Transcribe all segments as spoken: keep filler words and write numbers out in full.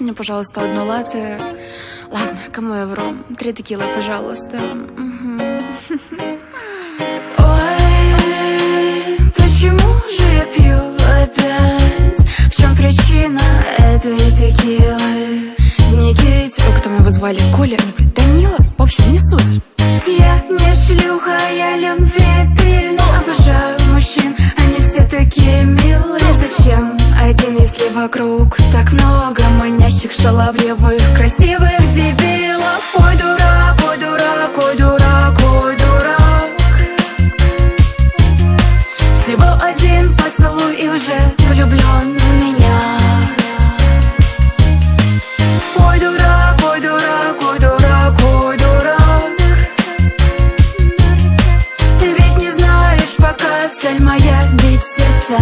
мне, пожалуйста, одно латте. Ладно, кому я вру? Три текилы, пожалуйста. Угу. Ой, почему же я пью опять? В чем причина этой текилы? Никите, кто меня вызвали? Коля, не блин, Данила? В общем, не суть. Я не шлюха, я любвеобильна. Обожаю мужчин, они все такие милые. Зачем один, если вокруг так много манящих, шаловливых, красивых дебилов? Ой, дурак, ой, дурак, ой, дурак, ой, дурак. Всего один поцелуй и уже влюблен в меня. Ой, дурак, ой, дурак, ой, дурак, ой, дурак. Ведь не знаешь, пока цель моя бить сердца.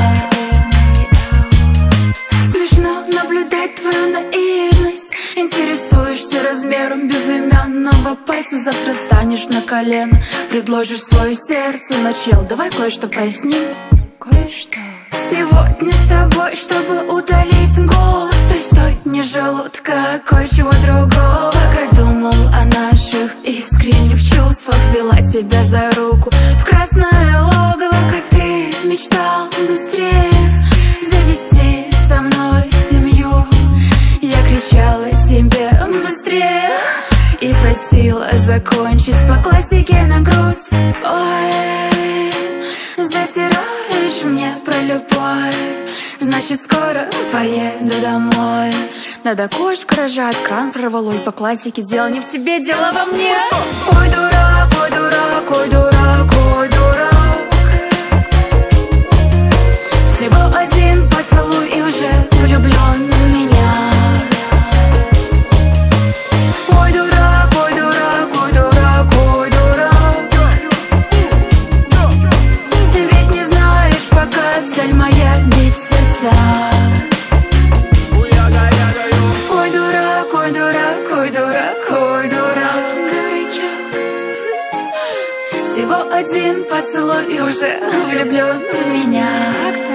Смешно наблюдать твою наивность. Интересуешься размером безымянного пальца. Завтра станешь на колено, предложишь свое сердце. Но, чел, давай кое-что проясним. Кое-что. Сегодня с тобой, чтобы утолить голод. Стой, стой, не желудка, а кое-чего другого. Пока думал о наших искренних чувствах, вела тебя за руку в красное логово. Как ты мечтал быстрее завести со мной семью. Я кричала тебе быстрее и просила закончить по классике на грудь. Ой, затираешь мне про любовь, значит скоро поеду домой. Надо кошка рожать, кран прорвало, и по классике дело не в тебе, дело во мне. Ой, дурак, ой, дурак, ой, дурак, ой, дурак. Всего один поцелуй и уже влюблен в меня. Ой, дурак, ой, дурак, ой, дурак, ой, дурак. Ведь не знаешь, пока цель моя бить сердца. Ой, дурак, ой, дурак, ой, дурак, ой, дурак. Всего один поцелуй и уже влюблен в меня.